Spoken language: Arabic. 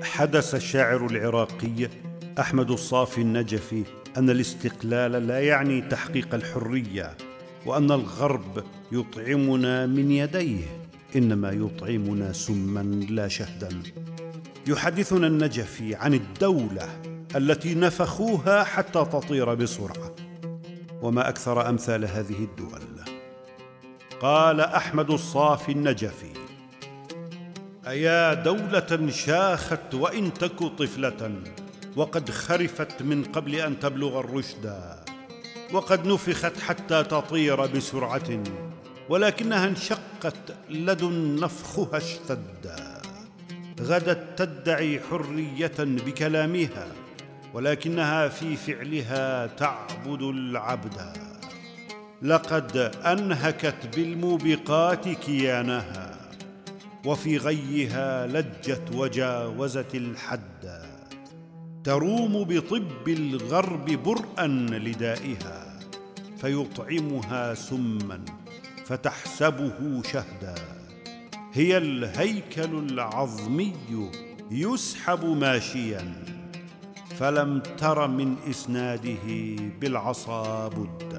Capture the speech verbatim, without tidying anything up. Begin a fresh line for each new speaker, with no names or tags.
حدث الشاعر العراقي أحمد الصافي النجفي أن الاستقلال لا يعني تحقيق الحرية، وأن الغرب يطعمنا من يديه، إنما يطعمنا سما لا شهدا. يحدثنا النجفي عن الدولة التي نفخوها حتى تطير بسرعة، وما أكثر أمثال هذه الدول. قال أحمد الصافي النجفي: أيا دولة شاخت وإن تك طفلة، وقد خرفت من قبل أن تبلغ الرشدا، وقد نفخت حتى تطير بسرعة، ولكنها انشقت لدن نفخها اشتدا. غدت تدعي حرية بكلامها، ولكنها في فعلها تعبد العبدا. لقد أنهكت بالموبقات كيانها، وفي غيها لجت وجاوزت الحد. تروم بطب الغرب برءا لدائها، فيطعمها سما فتحسبه شهدا. هي الهيكل العظمي يسحب ماشيا، فلم تر من إسناده بالعصا بدا.